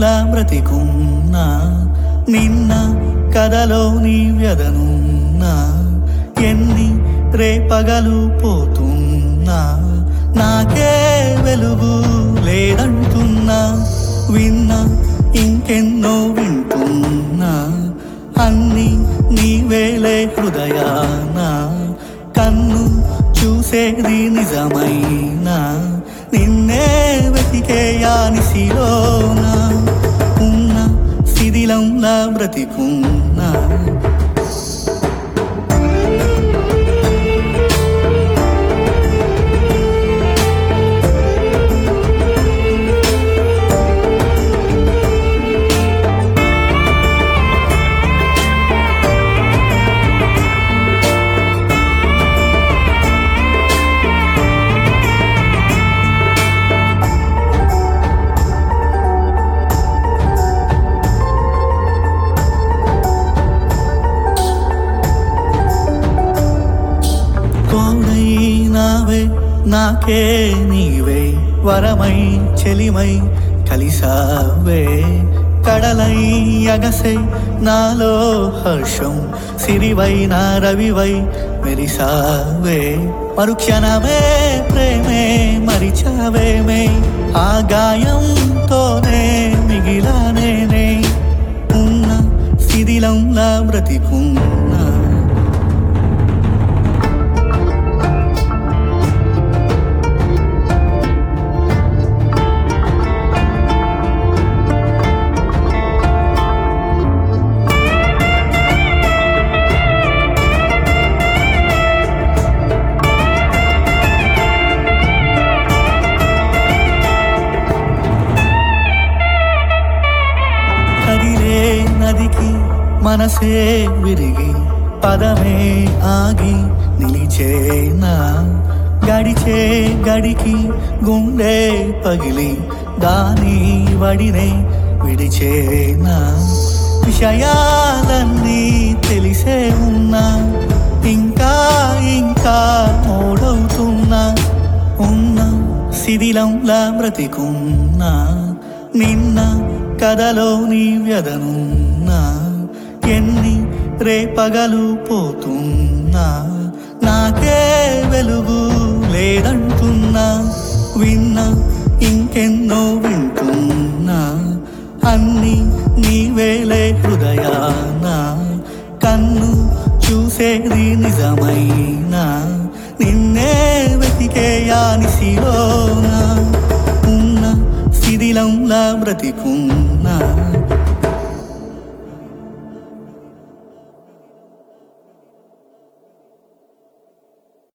శిథిలంలా బ్రతికున్నా నిన్న కథలోని వ్యధనున్నా ఎన్ని రేపగలు పోతున్నా నాకే వెలుగు లేదంటున్నా విన్నా ఇంకెన్నో వింటున్నా అన్ని నీవేలే హృదయాన కన్ను చూసేది నిజమైనా నిన్నే వెతికేయా నిశిలోన ఉన్న శిథిలంలా బ్రతికున్నా కోడైనావే నాకే నీవే వరమై చెలిమై కలిసావే కడలై అగసే నాలో హర్షం సిరివైన రవివై మెరిసావే మరుక్షణమే ప్రేమే మరిచావేమే ఆ గాయంతోనే మిగిలానేనే ఉన్న శిథిలంలా బ్రతికున్నా కదిలే నదికి మనసే విరిగి పదమే ఆగి నిలిచేనా గడిచే గడికి గుండె పగిలి దాని వడినే విడిచేనా విషయాలన్నీ తెలిసే ఉన్నా ఇంకా ఇంకా మోడవుతున్నా ఉన్న శిథిలంలా బ్రతికున్నా నిన్న కథలోని వ్యధనున్నా ఎన్ని రేపగలు పోతున్నా నాకే వెలుగు లేదంటున్నా విన్నా ఇంకెన్నో వింటున్నా అన్ని నీవేలే హృదయాన కన్ను చూసేది నిజమైనా నిన్నే వెతికేయా నిశిలోన ఉన్న శిథిలంలా బ్రతికున్నా